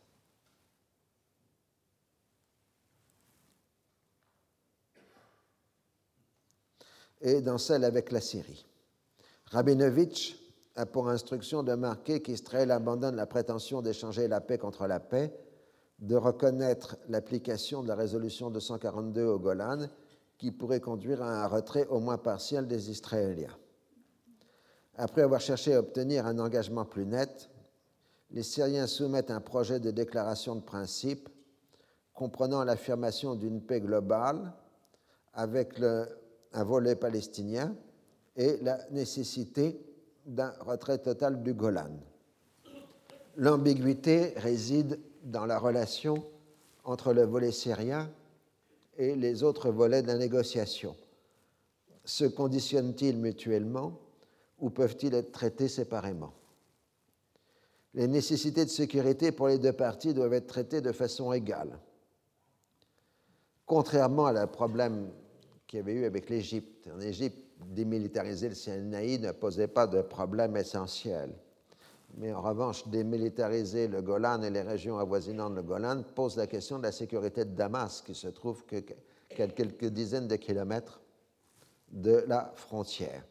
Et dans celle avec la Syrie. Rabinovitch a pour instruction de marquer qu'Israël abandonne la prétention d'échanger la paix contre la paix, de reconnaître l'application de la résolution deux cent quarante-deux au Golan, qui pourrait conduire à un retrait au moins partiel des Israéliens. Après avoir cherché à obtenir un engagement plus net, les Syriens soumettent un projet de déclaration de principe comprenant l'affirmation d'une paix globale avec le, un volet palestinien et la nécessité d'un retrait total du Golan. L'ambiguïté réside dans la relation entre le volet syrien et les autres volets de la négociation. Se conditionnent-ils mutuellement ou peuvent-ils être traités séparément? Les nécessités de sécurité pour les deux parties doivent être traitées de façon égale. Contrairement à un problème qu'il y avait eu avec l'Égypte. En Égypte, démilitariser le Sinaï ne posait pas de problème essentiel. Mais en revanche, démilitariser le Golan et les régions avoisinantes le Golan pose la question de la sécurité de Damas, qui se trouve que, qu'à quelques dizaines de kilomètres de la frontière.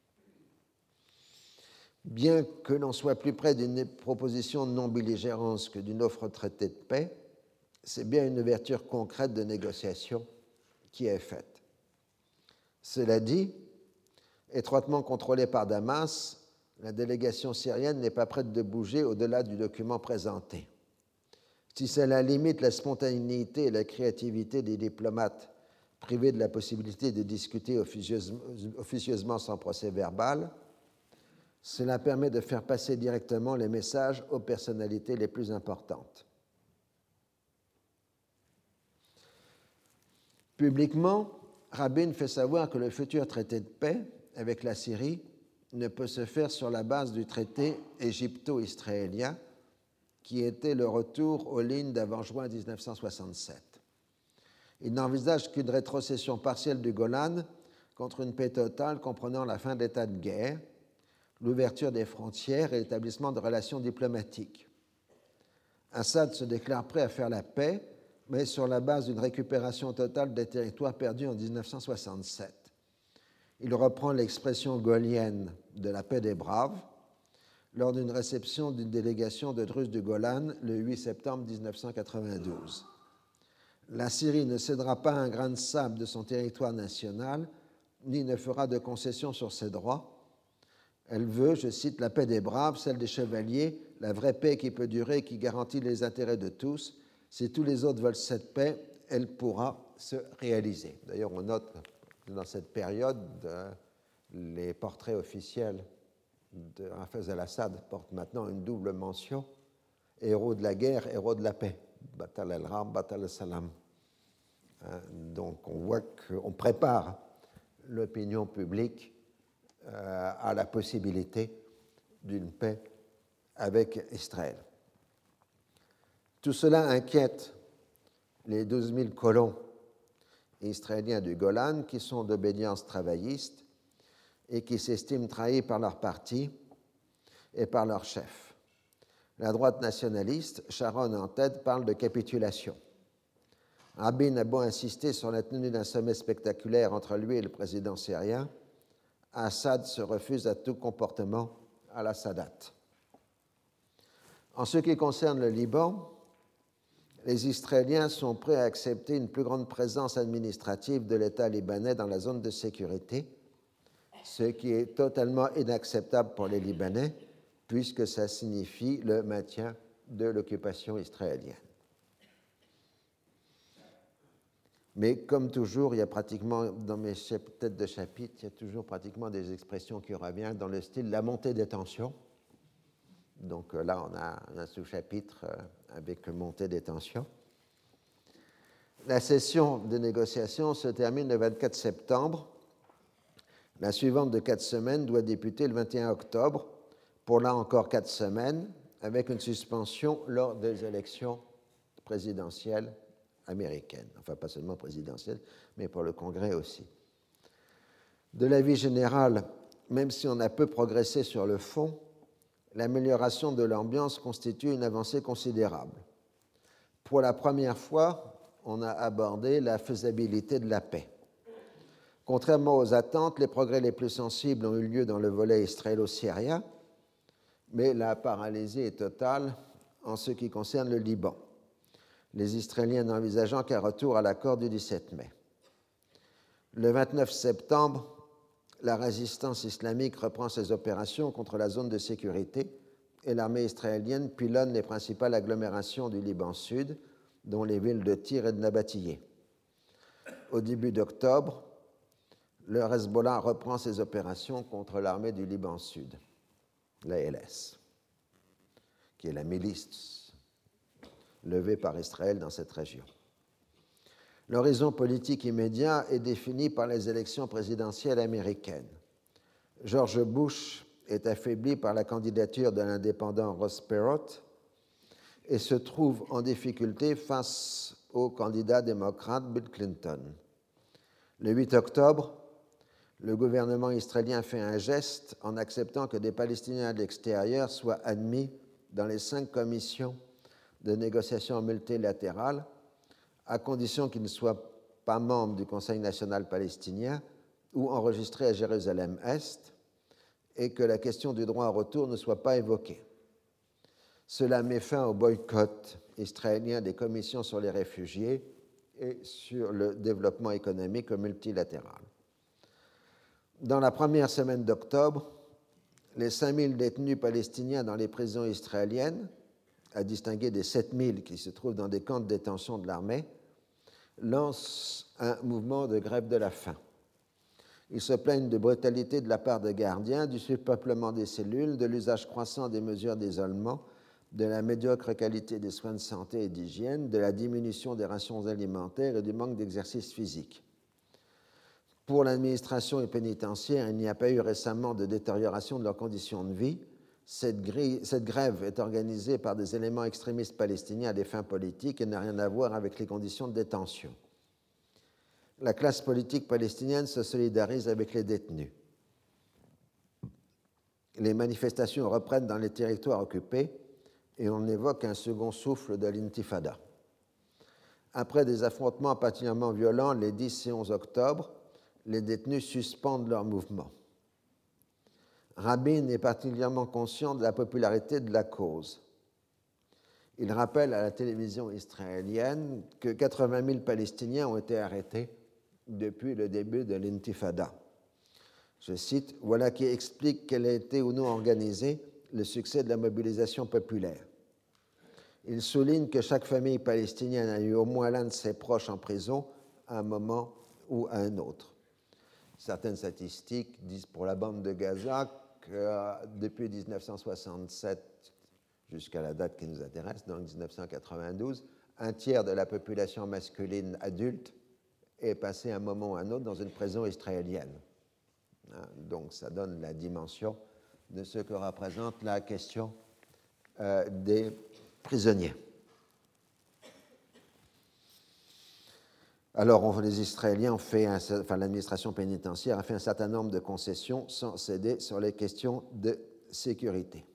Bien que l'on soit plus près d'une proposition de non-belligérance que d'une offre de traité de paix, c'est bien une ouverture concrète de négociation qui est faite. Cela dit, étroitement contrôlée par Damas, la délégation syrienne n'est pas prête de bouger au-delà du document présenté. Si cela limite la spontanéité et la créativité des diplomates privés de la possibilité de discuter officieusement sans procès verbal, cela permet de faire passer directement les messages aux personnalités les plus importantes. Publiquement, Rabin fait savoir que le futur traité de paix avec la Syrie ne peut se faire sur la base du traité égypto-israélien qui était le retour aux lignes d'avant juin mille neuf cent soixante-sept. Il n'envisage qu'une rétrocession partielle du Golan contre une paix totale comprenant la fin de l'état de guerre, l'ouverture des frontières et l'établissement de relations diplomatiques. Assad se déclare prêt à faire la paix, mais sur la base d'une récupération totale des territoires perdus en dix-neuf cent soixante-sept. Il reprend l'expression gaullienne de la paix des braves lors d'une réception d'une délégation de Druzes du Golan le huit septembre dix-neuf cent quatre-vingt-douze. La Syrie ne cédera pas un grain de sable de son territoire national, ni ne fera de concessions sur ses droits. Elle veut, je cite, la paix des braves, celle des chevaliers, la vraie paix qui peut durer et qui garantit les intérêts de tous. Si tous les autres veulent cette paix, elle pourra se réaliser. D'ailleurs, on note dans cette période, euh, les portraits officiels de Hafez al-Assad portent maintenant une double mention, héros de la guerre, héros de la paix. Batal al-Ram, Batal al-Salam. Hein, donc on voit qu'on prépare l'opinion publique euh, à la possibilité d'une paix avec Israël. Tout cela inquiète les douze mille colons israéliens du Golan qui sont d'obédience travailliste et qui s'estiment trahis par leur parti et par leur chef. La droite nationaliste, Sharon en tête, parle de capitulation. Rabin a beau insister sur la tenue d'un sommet spectaculaire entre lui et le président syrien, Assad se refuse à tout comportement à la Sadat. En ce qui concerne le Liban, les Israéliens sont prêts à accepter une plus grande présence administrative de l'État libanais dans la zone de sécurité, ce qui est totalement inacceptable pour les Libanais, puisque ça signifie le maintien de l'occupation israélienne. Mais comme toujours, il y a pratiquement, dans mes têtes de chapitre, il y a toujours pratiquement des expressions qui reviennent dans le style la montée des tensions. Donc là, on a un sous-chapitre avec montée des tensions. La session de négociation se termine le vingt-quatre septembre. La suivante de quatre semaines doit débuter le vingt et un octobre, pour là encore quatre semaines, avec une suspension lors des élections présidentielles américaines. Enfin, pas seulement présidentielles, mais pour le Congrès aussi. De l'avis général, même si on a peu progressé sur le fond, l'amélioration de l'ambiance constitue une avancée considérable. Pour la première fois, on a abordé la faisabilité de la paix. Contrairement aux attentes, les progrès les plus sensibles ont eu lieu dans le volet israélo-syrien, mais la paralysie est totale en ce qui concerne le Liban, les Israéliens n'envisageant qu'un retour à l'accord du dix-sept mai. Le vingt-neuf septembre, la résistance islamique reprend ses opérations contre la zone de sécurité et l'armée israélienne pilonne les principales agglomérations du Liban Sud, dont les villes de Tyr et de Nabatillé. Au début d'octobre, le Hezbollah reprend ses opérations contre l'armée du Liban Sud, la L S, qui est la milice levée par Israël dans cette région. L'horizon politique immédiat est défini par les élections présidentielles américaines. George Bush est affaibli par la candidature de l'indépendant Ross Perot et se trouve en difficulté face au candidat démocrate Bill Clinton. Le huit octobre, le gouvernement israélien fait un geste en acceptant que des Palestiniens de l'extérieur soient admis dans les cinq commissions de négociation multilatérales, à condition qu'ils ne soient pas membres du Conseil national palestinien ou enregistrés à Jérusalem-Est, et que la question du droit au retour ne soit pas évoquée. Cela met fin au boycott israélien des commissions sur les réfugiés et sur le développement économique multilatéral. Dans la première semaine d'octobre, les cinq mille détenus palestiniens dans les prisons israéliennes, à distinguer des sept mille qui se trouvent dans des camps de détention de l'armée, lancent un mouvement de grève de la faim. Ils se plaignent de brutalité de la part des gardiens, du surpeuplement des cellules, de l'usage croissant des mesures d'isolement, de la médiocre qualité des soins de santé et d'hygiène, de la diminution des rations alimentaires et du manque d'exercice physique. Pour l'administration pénitentiaire, il n'y a pas eu récemment de détérioration de leurs conditions de vie. Cette, grille, cette grève est organisée par des éléments extrémistes palestiniens à des fins politiques et n'a rien à voir avec les conditions de détention. la classe politique palestinienne se solidarise avec les détenus. Les manifestations reprennent dans les territoires occupés et on évoque un second souffle de l'intifada. Après des affrontements particulièrement violents les dix et onze octobre, les détenus suspendent leur mouvement. Rabin est particulièrement conscient de la popularité de la cause. Il rappelle à la télévision israélienne que quatre-vingt mille Palestiniens ont été arrêtés depuis le début de l'intifada. Je cite, « Voilà qui explique quel a été ou non organisé le succès de la mobilisation populaire. » Il souligne que chaque famille palestinienne a eu au moins l'un de ses proches en prison à un moment ou à un autre. Certaines statistiques disent pour la bande de Gaza que euh, depuis dix-neuf cent soixante-sept jusqu'à la date qui nous intéresse, donc dix-neuf cent quatre-vingt-douze, un tiers de la population masculine adulte est passé à un moment ou à un autre dans une prison israélienne. Hein, donc ça donne la dimension de ce que représente la question euh, des prisonniers. Alors, on, les Israéliens ont fait, un, enfin, l'administration pénitentiaire a fait un certain nombre de concessions sans céder sur les questions de sécurité.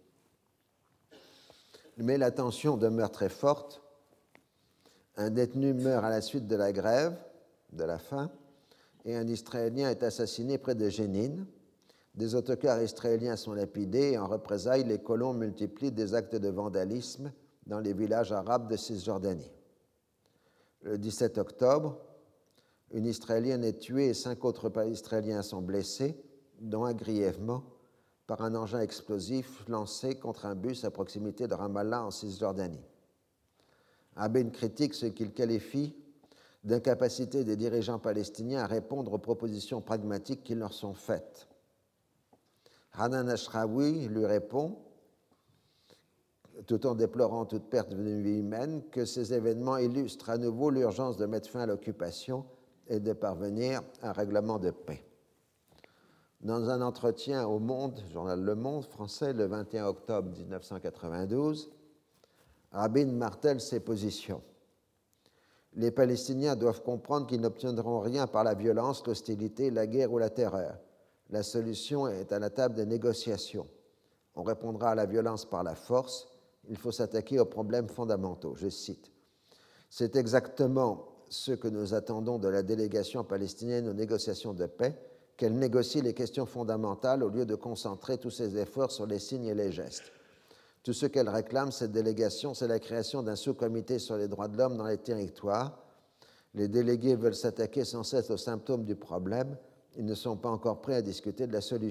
Mais la tension demeure très forte. Un détenu meurt à la suite de la grève, de la faim, et un Israélien est assassiné près de Jénine. Des autocars israéliens sont lapidés et en représailles, les colons multiplient des actes de vandalisme dans les villages arabes de Cisjordanie. Le dix-sept octobre, une Israélienne est tuée et cinq autres Israéliens sont blessés, dont un grièvement, par un engin explosif lancé contre un bus à proximité de Ramallah en Cisjordanie. Rabin critique ce qu'il qualifie d'incapacité des dirigeants palestiniens à répondre aux propositions pragmatiques qui leur sont faites. Hanan Ashraoui lui répond, tout en déplorant toute perte de vie humaine, que ces événements illustrent à nouveau l'urgence de mettre fin à l'occupation et de parvenir à un règlement de paix. Dans un entretien au Monde, journal Le Monde français, le vingt et un octobre dix-neuf cent quatre-vingt-douze, Rabin martèle ses positions. Les Palestiniens doivent comprendre qu'ils n'obtiendront rien par la violence, l'hostilité, la guerre ou la terreur. La solution est à la table des négociations. On répondra à la violence par la force. Il faut s'attaquer aux problèmes fondamentaux. Je cite. « C'est exactement ce que nous attendons de la délégation palestinienne aux négociations de paix, qu'elle négocie les questions fondamentales au lieu de concentrer tous ses efforts sur les signes et les gestes. Tout ce qu'elle réclame, cette délégation, c'est la création d'un sous-comité sur les droits de l'homme dans les territoires. Les délégués veulent s'attaquer sans cesse aux symptômes du problème. Ils ne sont pas encore prêts à discuter de la solution. »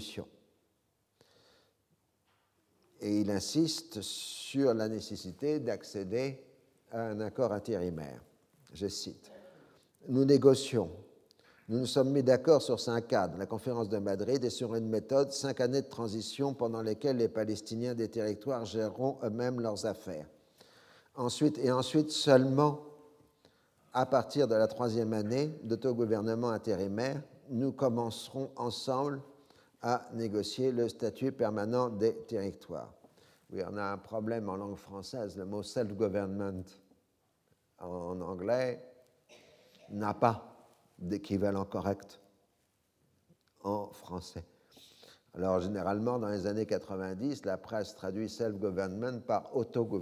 Et il insiste sur la nécessité d'accéder à un accord intérimaire. Je cite. « Nous négocions. Nous nous sommes mis d'accord sur cinq cadres, la conférence de Madrid, et sur une méthode, cinq années de transition pendant lesquelles les Palestiniens des territoires géreront eux-mêmes leurs affaires. Ensuite, et ensuite seulement, à partir de la troisième année d'autogouvernement intérimaire, nous commencerons ensemble à négocier le statut permanent des territoires. » Oui, on a un problème en langue française. Le mot « self-government » en anglais n'a pas d'équivalent correct en français. Alors, généralement, dans les années quatre-vingt-dix, la presse traduit « self-government » par « autogouvernement ».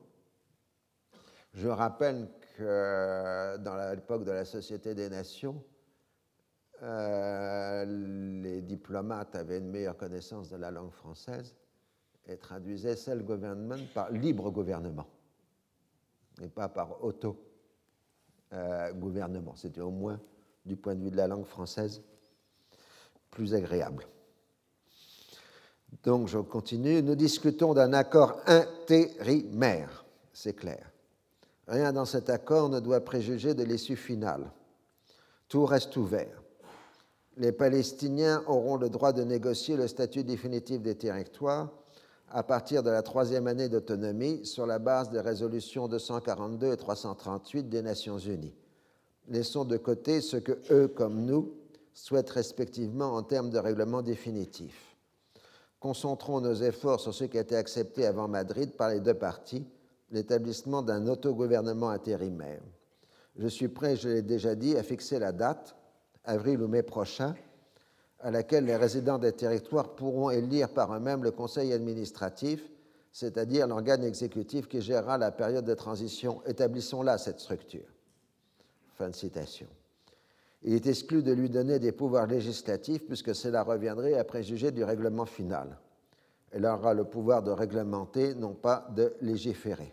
Je rappelle que dans l'époque de la Société des Nations, euh, les diplomates avaient une meilleure connaissance de la langue française et traduisaient « self-government » par « libre gouvernement » et pas par « auto-gouvernement ». C'était au moins, du point de vue de la langue française, plus agréable. Donc, je continue. Nous discutons d'un accord intérimaire, c'est clair. Rien dans cet accord ne doit préjuger de l'issue finale. Tout reste ouvert. Les Palestiniens auront le droit de négocier le statut définitif des territoires à partir de la troisième année d'autonomie sur la base des résolutions deux cent quarante-deux et trois cent trente-huit des Nations unies. Laissons de côté ce que eux, comme nous, souhaitent respectivement en termes de règlement définitif. Concentrons nos efforts sur ce qui a été accepté avant Madrid par les deux parties, l'établissement d'un autogouvernement intérimaire. Je suis prêt, je l'ai déjà dit, à fixer la date avril ou mai prochain, à laquelle les résidents des territoires pourront élire par eux-mêmes le conseil administratif, c'est-à-dire l'organe exécutif qui gérera la période de transition. Établissons-là cette structure. Fin de citation. Il est exclu de lui donner des pouvoirs législatifs puisque cela reviendrait à préjuger du règlement final. Elle aura le pouvoir de réglementer, non pas de légiférer.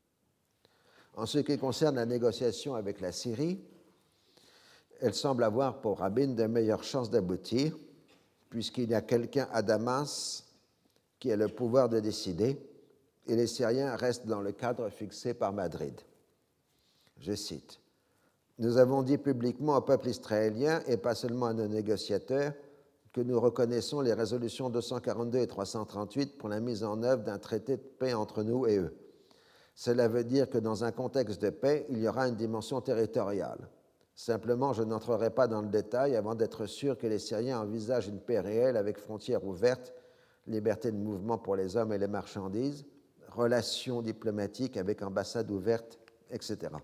En ce qui concerne la négociation avec la Syrie, elle semble avoir pour Rabin de meilleures chances d'aboutir, puisqu'il y a quelqu'un à Damas qui a le pouvoir de décider, et les Syriens restent dans le cadre fixé par Madrid. Je cite, « Nous avons dit publiquement au peuple israélien, et pas seulement à nos négociateurs, que nous reconnaissons les résolutions deux cent quarante-deux et trois cent trente-huit pour la mise en œuvre d'un traité de paix entre nous et eux. Cela veut dire que dans un contexte de paix, il y aura une dimension territoriale. Simplement, je n'entrerai pas dans le détail avant d'être sûr que les Syriens envisagent une paix réelle avec frontières ouvertes, liberté de mouvement pour les hommes et les marchandises, relations diplomatiques avec ambassades ouvertes, et cetera.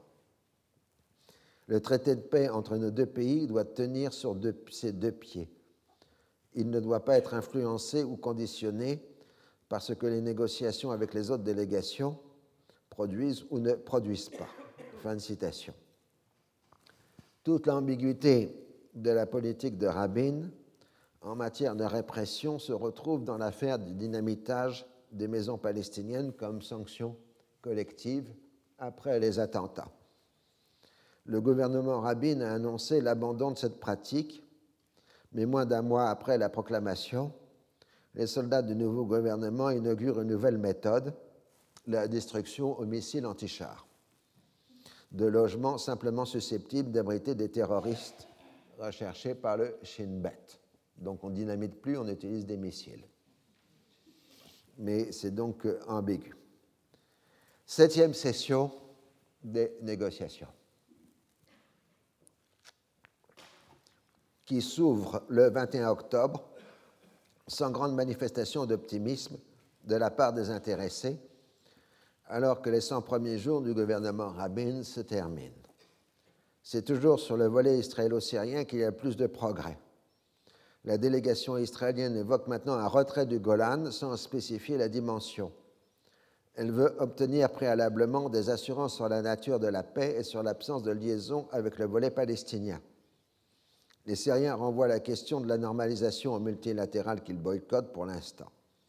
Le traité de paix entre nos deux pays doit tenir sur deux, ses deux pieds. Il ne doit pas être influencé ou conditionné par ce que les négociations avec les autres délégations produisent ou ne produisent pas. » Fin de citation. Toute l'ambiguïté de la politique de Rabin en matière de répression se retrouve dans l'affaire du dynamitage des maisons palestiniennes comme sanction collective après les attentats. Le gouvernement Rabin a annoncé l'abandon de cette pratique, mais moins d'un mois après la proclamation, les soldats du nouveau gouvernement inaugurent une nouvelle méthode, la destruction au missile anti-char de logements simplement susceptibles d'abriter des terroristes recherchés par le Shin Bet. Donc on ne dynamite plus, on utilise des missiles. Mais c'est donc ambigu. Septième session des négociations, qui s'ouvre le vingt et un octobre sans grande manifestation d'optimisme de la part des intéressés, alors que les cent premiers jours du gouvernement Rabin se terminent. C'est toujours sur le volet israélo-syrien qu'il y a le plus de progrès. La délégation israélienne évoque maintenant un retrait du Golan sans spécifier la dimension. Elle veut obtenir préalablement des assurances sur la nature de la paix et sur l'absence de liaison avec le volet palestinien. Les Syriens renvoient la question de la normalisation au multilatéral qu'ils boycottent pour l'instant.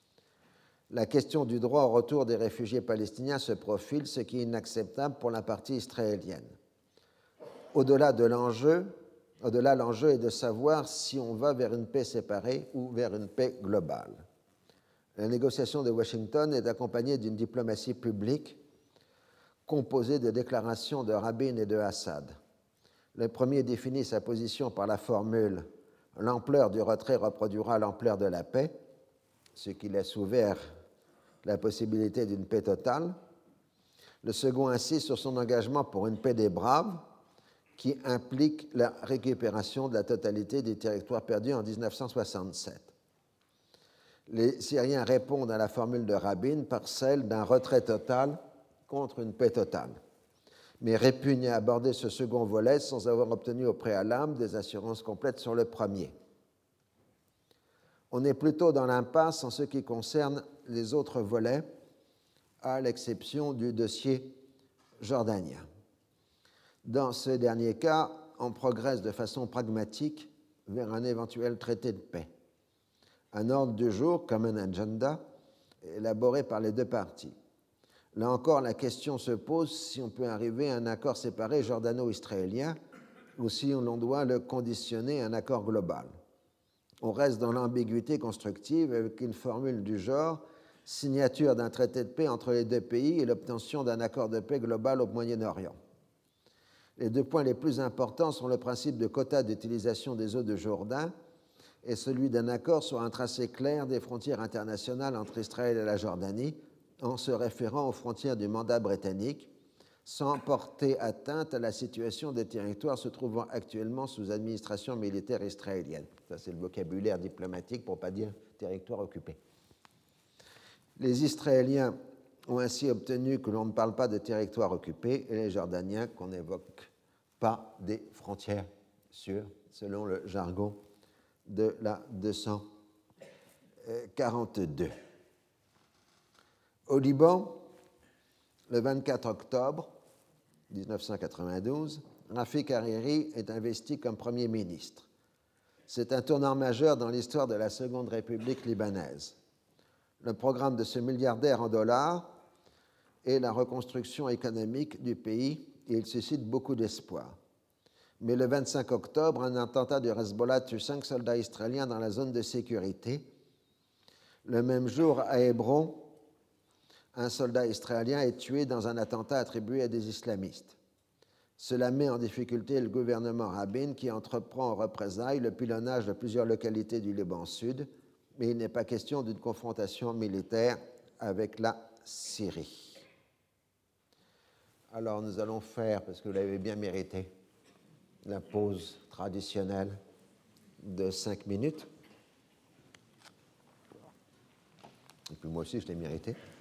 La question du droit au retour des réfugiés palestiniens se profile, ce qui est inacceptable pour la partie israélienne. Au-delà de l'enjeu, au-delà, l'enjeu est de savoir si on va vers une paix séparée ou vers une paix globale. La négociation de Washington est accompagnée d'une diplomatie publique composée de déclarations de Rabin et de Assad. Le premier définit sa position par la formule « L'ampleur du retrait reproduira l'ampleur de la paix », ce qui laisse ouvert la possibilité d'une paix totale. Le second insiste sur son engagement pour une paix des braves, qui implique la récupération de la totalité des territoires perdus en dix-neuf cent soixante-sept. Les Syriens répondent à la formule de Rabin par celle d'un retrait total contre une paix totale, mais répugnent à aborder ce second volet sans avoir obtenu au préalable des assurances complètes sur le premier. On est plutôt dans l'impasse en ce qui concerne les autres volets, à l'exception du dossier jordanien. Dans ce dernier cas, on progresse de façon pragmatique vers un éventuel traité de paix. Un ordre du jour, comme un agenda, élaboré par les deux parties. Là encore, la question se pose si on peut arriver à un accord séparé jordano-israélien ou si l'on doit le conditionner à un accord global. On reste dans l'ambiguïté constructive avec une formule du genre « signature d'un traité de paix entre les deux pays et l'obtention d'un accord de paix global au Moyen-Orient ». Les deux points les plus importants sont le principe de quota d'utilisation des eaux de Jourdain et celui d'un accord sur un tracé clair des frontières internationales entre Israël et la Jordanie en se référant aux frontières du mandat britannique, sans porter atteinte à la situation des territoires se trouvant actuellement sous administration militaire israélienne. Ça, c'est le vocabulaire diplomatique pour ne pas dire territoire occupé. Les Israéliens ont ainsi obtenu que l'on ne parle pas de territoire occupé et les Jordaniens qu'on n'évoque pas des frontières sûr, selon le jargon de la deux cent quarante-deux. Au Liban, le vingt-quatre octobre mille neuf cent quatre-vingt-douze, Rafik Hariri est investi comme Premier ministre. C'est un tournant majeur dans l'histoire de la Seconde République libanaise. Le programme de ce milliardaire en dollars est la reconstruction économique du pays et il suscite beaucoup d'espoir. Mais le vingt-cinq octobre, un attentat du Hezbollah tue cinq soldats israéliens dans la zone de sécurité. Le même jour, à Hébron, un soldat israélien est tué dans un attentat attribué à des islamistes. Cela met en difficulté le gouvernement Rabin qui entreprend en représailles le pilonnage de plusieurs localités du Liban Sud, mais il n'est pas question d'une confrontation militaire avec la Syrie. Alors nous allons faire, parce que vous l'avez bien mérité, la pause traditionnelle de cinq minutes. Et puis moi aussi, je l'ai mérité.